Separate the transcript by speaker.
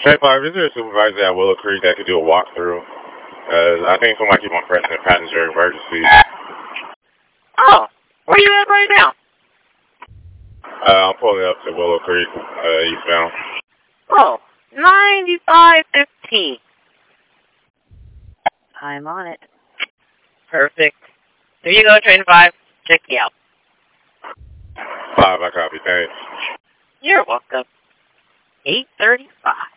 Speaker 1: Hey, Five, is there a supervisor at Willow Creek that could do a walkthrough? I think someone keep on pressing the passenger emergency.
Speaker 2: Oh, where you at right now?
Speaker 1: I'm pulling up to Willow Creek, eastbound.
Speaker 2: Oh, 9515. I'm on it. Perfect. There you go, Train 5. Check you out.
Speaker 1: 5, I copy, thanks.
Speaker 2: You're welcome. 8:35.